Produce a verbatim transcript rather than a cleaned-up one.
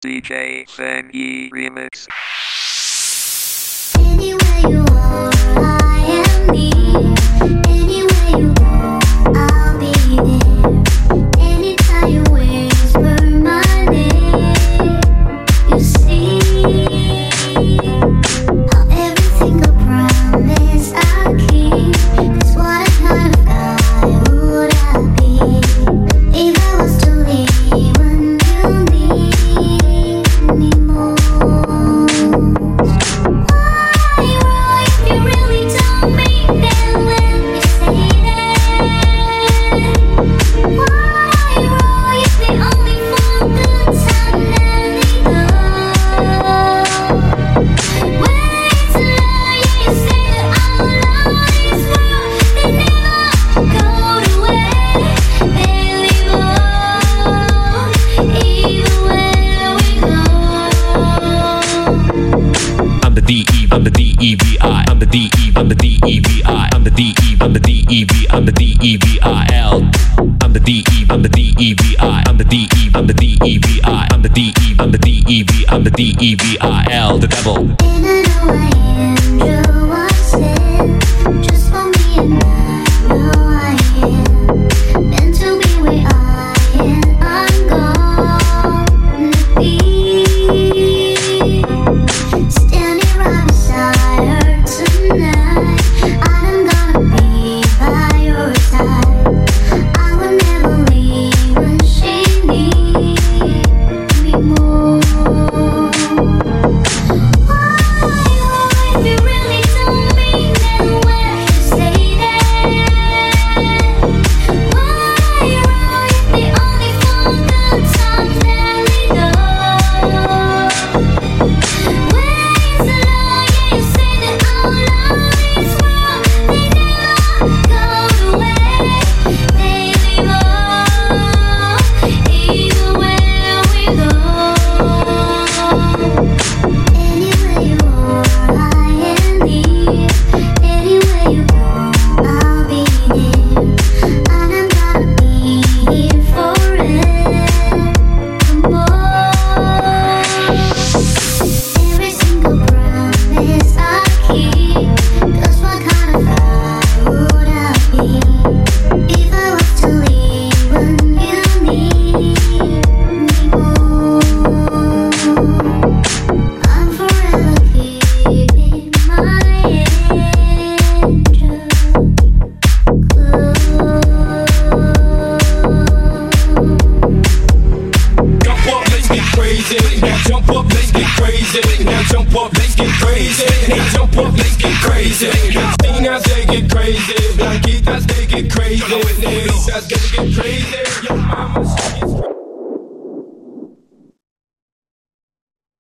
D J Fengi Remix. Anywhere you are, I am near. Anywhere you go, I'll be there. Anytime you whisper my name, you see how everything I promise I'll keep. That's what kind of guy would I be if I was to leave when you need me more. I'm the D E V I, I'm the D E, I'm the D E V I, I'm the D E, I'm the D E V, I'm the D E V I L. I'm the D E, I'm the D E V I, I'm the D E, I'm the D E V I, I'm the D E, I'm the D E V, I'm the D E V I L, the devil. In an angel was sent just for me, and I know I am meant to be where I am. I'm gonna be standing right beside her tonight. I'm gonna be by your side. I will never leave when she needs me more. Jump up, let's get crazy. Now jump up, let's get crazy. Now jump up, let's get crazy. Latinas, they get crazy. Blanquitas, they get crazy. Negritas, they get crazy. Your mama